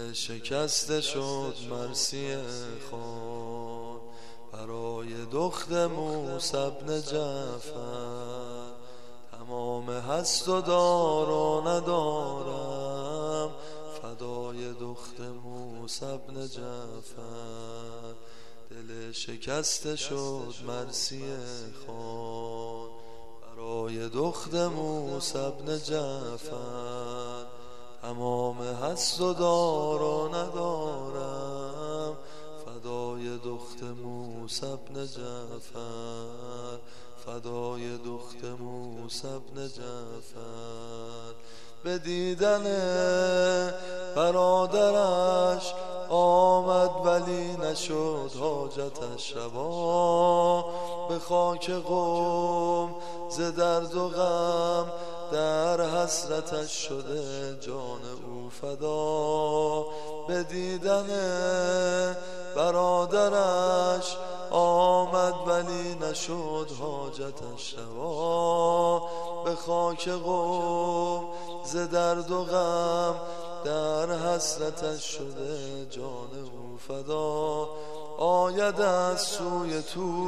شکسته شد مرسی خان برای دخت موسی بن جعفر. تمام هست و دار و ندارم فدای دخت موسی بن جعفر. دل شکسته شد مرسی خان برای دخت موسی بن جعفر. تمام هست و دار و ندارم فدای دخت موسی بن جعفر. فدای دخت موسی بن جعفر. به دیدن برادرش آمد ولی نشد حاجتش روا. به خاک قوم ز درد و غم در حسرتش شده جان او فدا. به دیدن برادرش آمد ولی نشد حاجتش روا. به خاک قوم ز درد و غم در حسرتش شده جان او فدا. آید از سوی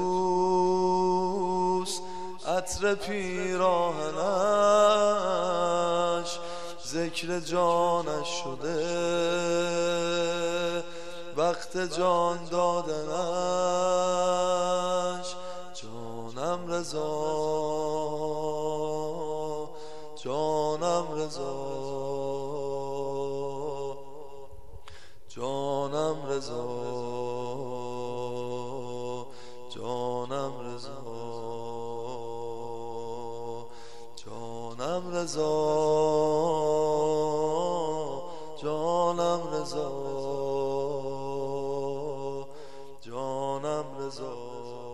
طوس عطر پیراهنش ذکر جانش شده وقت جان دادنش. جانم رضا جانم رضا جانم رضا جانم رضا جانم رضا جانم رضا جانم رضا.